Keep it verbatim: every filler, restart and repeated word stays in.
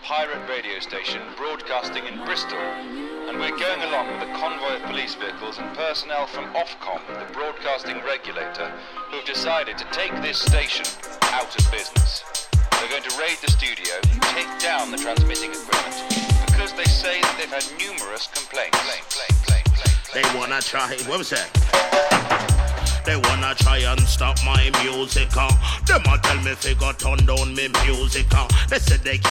pirate radio station broadcasting in Bristol, and we're going along with a convoy of police vehicles and personnel from Ofcom, the broadcasting regulator, who've decided to take this station out of business. They're going to raid the studio and take down the transmitting equipment because they say that they've had numerous complaints. They wanna try, what was that? They wanna try and stop my music, uh. Them a tell me figure turn down me music, uh. They said they